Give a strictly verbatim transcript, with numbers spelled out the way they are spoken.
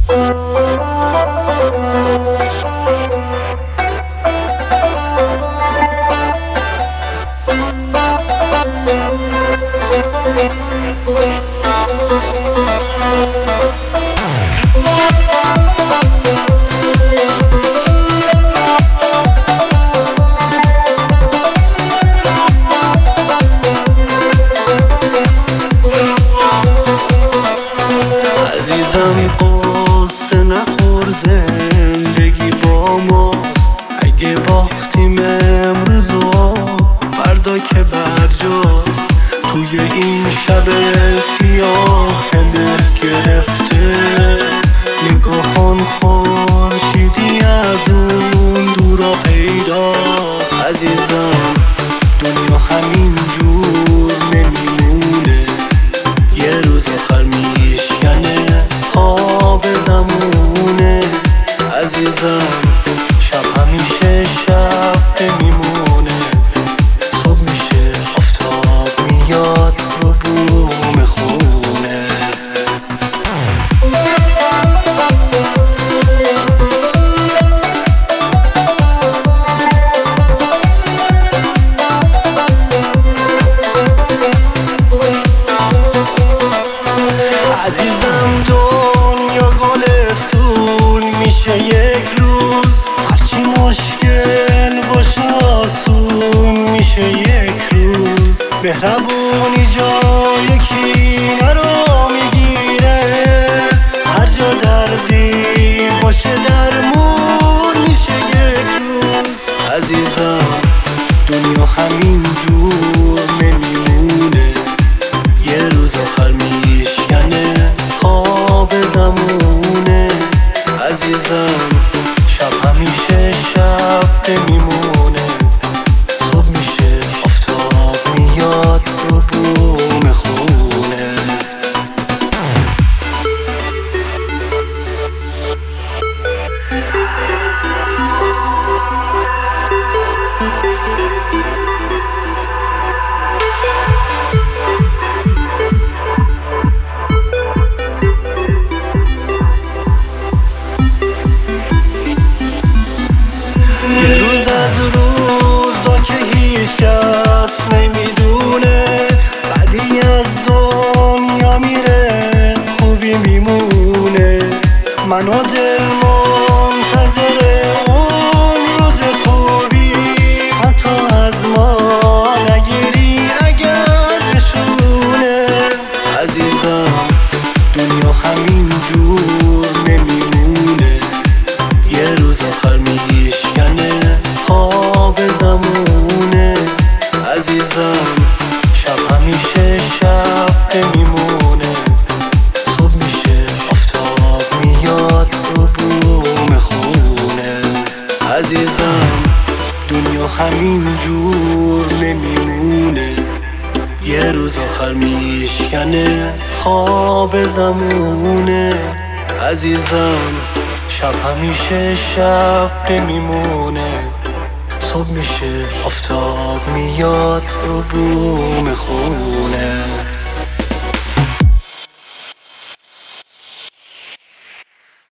عزیزم قصه نخور، زندگی با ماست. اگه باختیم امروز و فردا که برجاست. توی این شب سیاه مه گرفته، نگاهان خورشیدی از اون دورا پیداست. عزیزم دنیا همین جور نمیمونه، یه روز آخر میشکنه خواب زمونه. عزیزم شب همیشه شب نمیمونه، صبح میشه آفتاب میاد رو بوم خونه. عزیزم دنیا گلستون میشه یک روز، هرچی مشکل باشه آسون میشه یک روز. مهربونی جای کینه رو میگیره، هر جا دردی باشه درمون میشه یک روز. عزیزم دنیا همین جور نمیمونه، یه روز آخر میشکنه خواب زمونه. عزیزم شب همیشه شب نمیمونه، صبح میشه آفتاب میاد رو بوم خونه. یه روز از روزا که هیچ کس نمیدونه، بعدی از دنیا میره خوبی میمونه. من و دل منتظر اون روز خوبی، حتی از ما نگیری اگر نشونه. عزیزم دنیا همین جور نمیمونه، یه روز آخر میشکنه خواب زمونه. عزیزم شب همیشه شب نمیمونه، صبح میشه آفتاب میاد رو بوم خونه. عزیزم دنیا همین جور نمیمونه، یه روز آخر میشکنه خواب زمونه. عزیزم شب همیشه شب نمیمونه، صبح میشه آفتاب میاد رو بوم خونه.